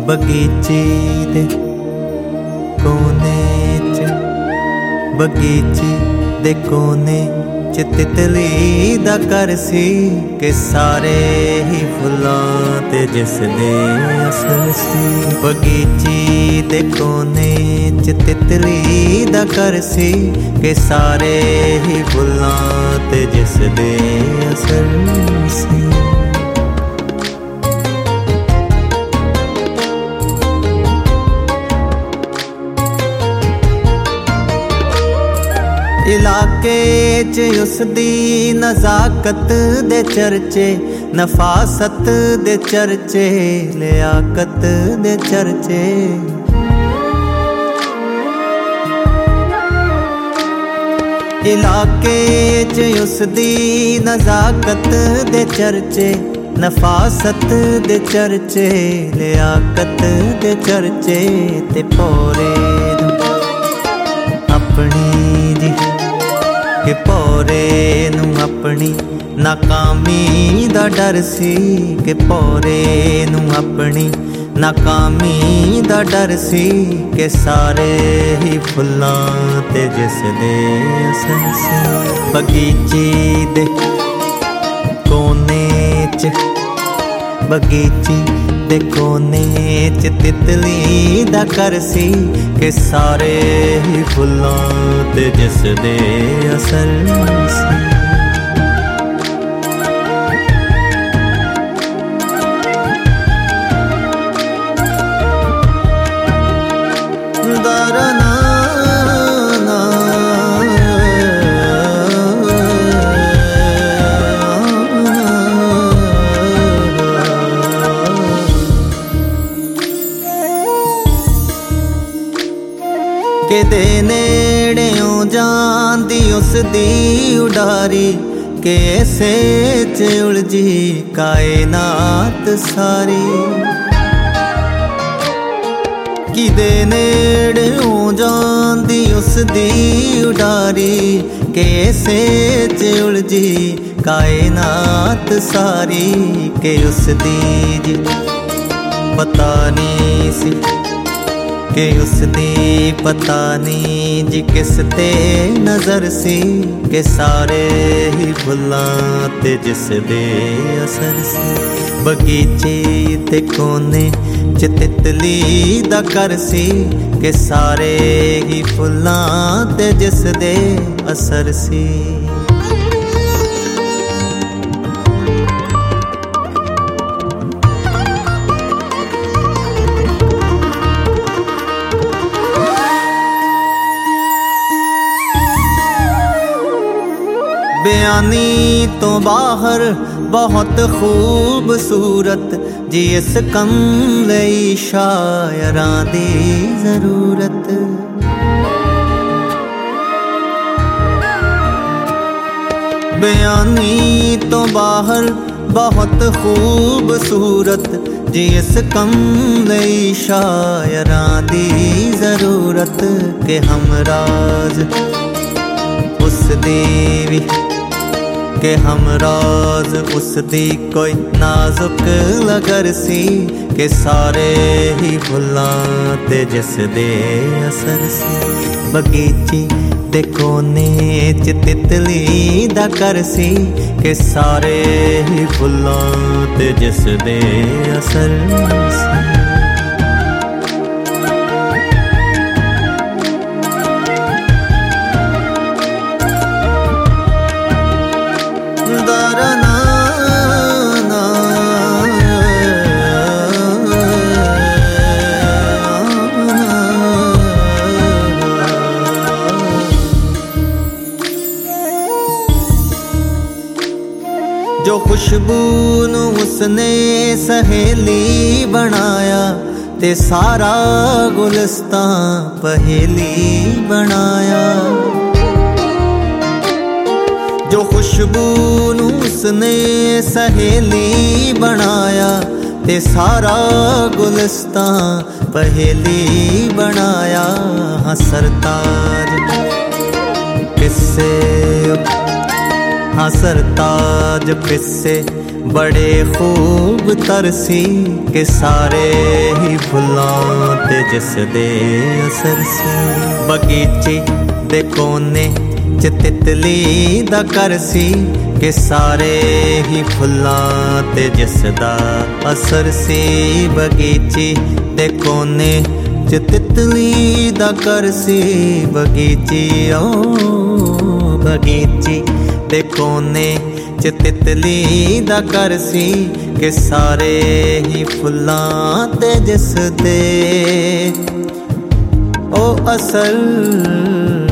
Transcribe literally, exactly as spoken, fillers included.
बगीचे दे कोने च बगीचे दे कोने च तितली दा घर सी के सारे ही फुल्लां ते जिसदे असल सी। बगीचे दे कोने च तितली दा घर सी के सारे ही फुल्लां ते जिसदे असल सी। इलाके च उसदी नज़ाकत दे चर्चे, नफासत दे चर्चे, लियाकत दे चर्चे। इलाके च उसदी नज़ाकत दे चर्चे, नफासत दे चर्चे, लियाकत दे चर्चे। ते पोरे अपनी जी के पोरे नू अपनी नाकामी दा डर सी के पोरे नू अपनी नाकामी दा डर सी के सारे ही फुल्लां ते जिसदे असल सी। बगीचे दे कोने च बगीचे दे कोने च तितली दा घर सी के सारे ही फुल्लां ते जिसदे असल सी। दरना के दे नेड़ेओं जांदी उसदी उडारी के ऐसे च उलझी कायनात सारी। कि दे नेड़ेओं जांदी उसदी उडारी के ऐसे च उलझी कायनात सारी। के उसदी जी पता नहीं सी के उसदी पता नहीं जी किस ते नजर सी के सारे ही फुल्लां ते जिसदे असर सी। बगीचे ते कोने च तितली दा घर सी के सारे ही फुल्लां ते जिसदे असर सी। बयानी तो बाहर बहुत खूबसूरत जी इस कम लई शायरां दी जरूरत। बयानी तो बाहर बहुत खूबसूरत जी इस कम लई शायरां दी जरूरत। के हमराज उस दी के हमराज उसदी कोई नाजुक लगर सी के सारे ही फुल्लां ते जिसदे असर सी। बगीचे दे कोने च तितली दा घर सी के सारे ही फुल्लां ते जिसदे असर सी। जो खुशबू नू उसने सहेली बनाया ते सारा गुलिस्तान पहेली बनाया। जो खुशबू नू उसने सहेली बनाया ते सारा गुलिस्तान पहेली बनाया। हाँ सरताज किस्से हाँ सरताज किस्से बड़े खूब तरसी कि सारे ही फुल्लां ते जिस दे असर सी। बगीचे दे कोने च तितली दा घर सी कि सारे ही फुल्लां ते जिस दा असर सी। बगीचे दे कोने च तितली दा घर सी। बगीचे ओ बगीचे दे कोने च तितली दा घर सी कि सारे ही फुल्लां ते जिस दे ओ असर